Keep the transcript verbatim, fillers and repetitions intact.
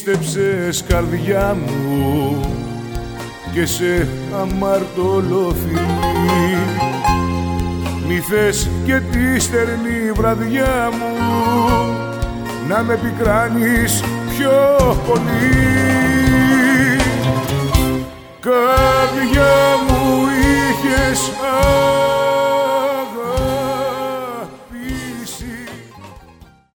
πίστεψες καρδιά μου και σε αμαρτωλό φιλί. Μη θες και τη στερνή βραδιά μου να με πικράνεις πιο πολύ.